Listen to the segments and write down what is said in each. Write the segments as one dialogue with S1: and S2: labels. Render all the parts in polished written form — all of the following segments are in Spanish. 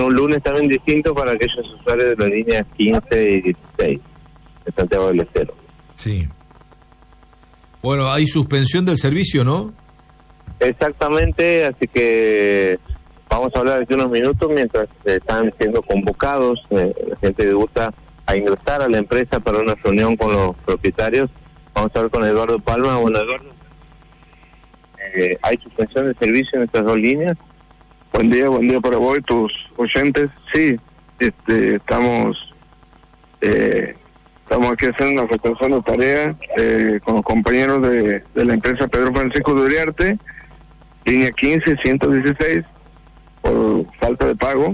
S1: un lunes también distinto para aquellos usuarios de las líneas 15 y 16 de Santiago del Estero.
S2: Sí. Bueno, hay suspensión del servicio, ¿no?
S1: Exactamente, así que vamos a hablar de unos minutos mientras están siendo convocados la gente que gusta a ingresar a la empresa para una reunión con los propietarios. Vamos a ver con Eduardo Palma. Bueno, Eduardo, ¿hay suspensión de servicio en estas dos líneas?
S3: Buen día para vos y tus oyentes. Sí, estamos aquí haciendo una suspensión de tarea con los compañeros de la empresa Pedro Francisco de Uriarte, línea 15, 116, por falta de pago.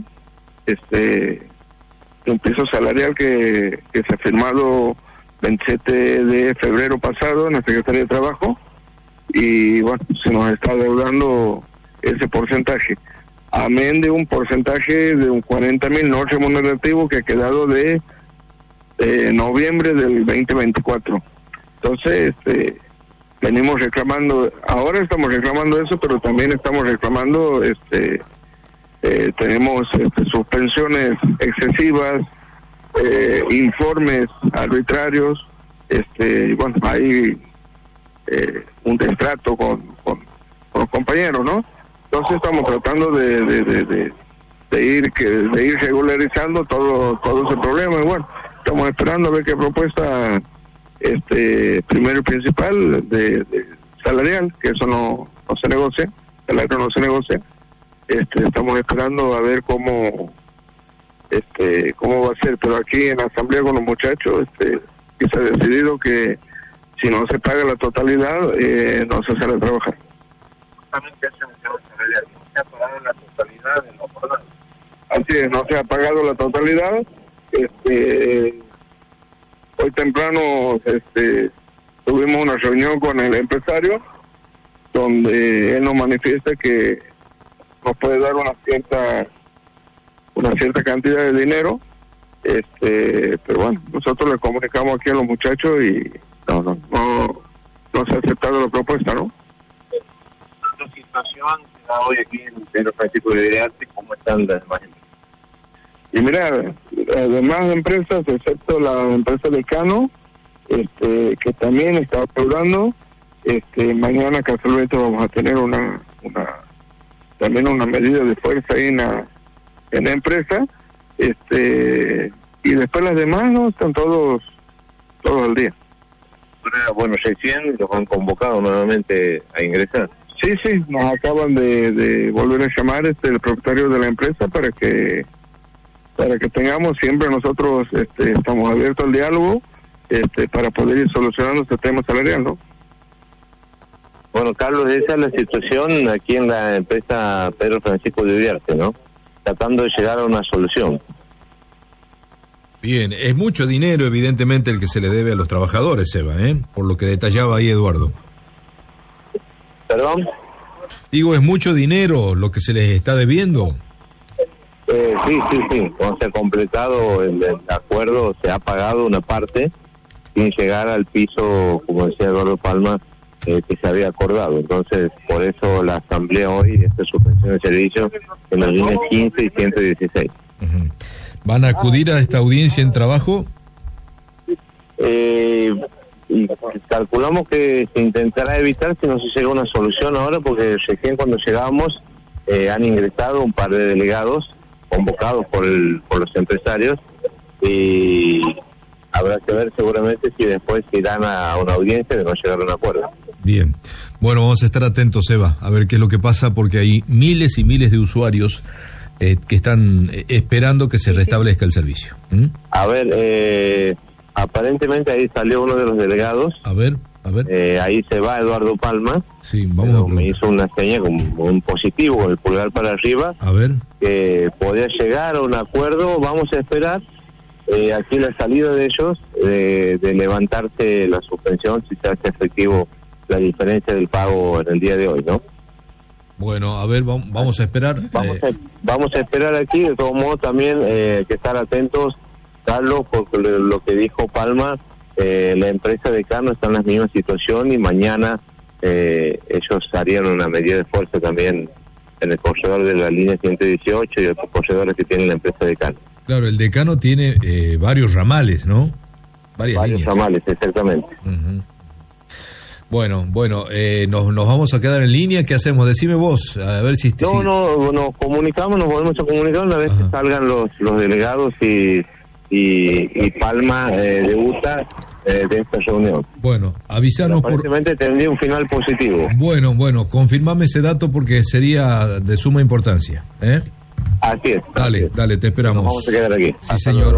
S3: Un piso salarial que se ha firmado 27 de febrero pasado en la Secretaría de Trabajo, y bueno, se nos está deudando ese porcentaje, amén de un porcentaje de un 40.000 no remunerativo que ha quedado de noviembre del 2024. Entonces, venimos reclamando, ahora estamos reclamando eso, pero también estamos reclamando, tenemos suspensiones excesivas, informes arbitrarios, bueno, hay un destrato con los compañeros, ¿no? Entonces estamos tratando de ir regularizando todo ese problema, y bueno, estamos esperando a ver qué propuesta primero y principal de salarial, que eso no se negocia, el salario no se negocia. Estamos esperando a ver cómo va a ser, pero aquí en la asamblea con los muchachos que se ha decidido que si no se paga la totalidad no se sale a trabajar.
S1: Justamente eso no se ha pagado la totalidad de los jornadas.
S3: Así es, no se ha pagado la totalidad. Hoy temprano tuvimos una reunión con el empresario donde él nos manifiesta que nos puede dar una cierta cantidad de dinero, pero bueno, nosotros le comunicamos aquí a los muchachos y no se ha aceptado la propuesta, ¿no?
S1: ¿Qué situación se da hoy aquí en Pedro Francisco de Uriarte? ¿Cómo están las demás empresas?
S3: Y mira, las demás empresas, excepto la empresa de Cano, que también está apoyando, mañana casualmente vamos a tener también una medida de fuerza ahí en la empresa, y después las demás no están todos al día.
S1: Bueno, recién los han convocado nuevamente a ingresar.
S3: Sí, nos acaban de volver a llamar el propietario de la empresa para que tengamos, siempre nosotros estamos abiertos al diálogo para poder ir solucionando este tema salarial, ¿no?
S1: Bueno, Carlos, esa es la situación aquí en la empresa Pedro Francisco de Uriarte, ¿no? Tratando de llegar a una solución.
S2: Bien, es mucho dinero evidentemente el que se le debe a los trabajadores, Eva, por lo que detallaba ahí Eduardo.
S1: ¿Perdón?
S2: Digo, es mucho dinero lo que se les está debiendo.
S1: Sí. Cuando se ha completado el acuerdo, se ha pagado una parte sin llegar al piso, como decía Eduardo Palma, que se había acordado. Entonces, por eso la asamblea hoy, esta suspensión de servicio en las líneas 15 y 116.
S2: Uh-huh. ¿Van a acudir a esta audiencia en trabajo?
S1: Y calculamos que se intentará evitar si no se llega a una solución ahora, porque recién cuando llegamos han ingresado un par de delegados convocados por los empresarios, y habrá que ver seguramente si después irán a una audiencia de no llegar a un acuerdo.
S2: Bien, bueno, vamos a estar atentos, Eva, a ver qué es lo que pasa, porque hay miles y miles de usuarios que están esperando que se restablezca el servicio.
S1: A ver, aparentemente ahí salió uno de los delegados.
S2: A ver.
S1: Ahí se va Eduardo Palma.
S2: Sí, vamos a
S1: me hizo una seña como un positivo con el pulgar para arriba.
S2: A ver.
S1: Que podía llegar a un acuerdo. Vamos a esperar aquí la salida de ellos, de levantarse la suspensión, si se hace efectivo la diferencia del pago en el día de hoy, ¿no?
S2: Bueno, a ver, vamos a esperar.
S1: Vamos a esperar aquí. De todos modos, también que estar atentos, Carlos, porque lo que dijo Palma, la empresa de Cano está en la misma situación, y mañana ellos harían una medida de fuerza también en el corredor de la línea 118 y otros corredores que tiene la empresa Decano.
S2: Claro, el Decano tiene varios ramales, ¿no? Varios líneas.
S1: Ramales, exactamente.
S2: Uh-huh. Bueno, nos vamos a quedar en línea. ¿Qué hacemos? Decime vos, a ver si...
S1: No, nos comunicamos, nos volvemos a comunicar una vez que salgan los delegados y Palma debuta de esta reunión.
S2: Bueno, avisanos.
S1: Aparentemente tendría un final positivo.
S2: Bueno, confirmame ese dato porque sería de suma importancia.
S1: Así es.
S2: Dale, te esperamos.
S1: Nos vamos a quedar aquí.
S2: Sí, señor.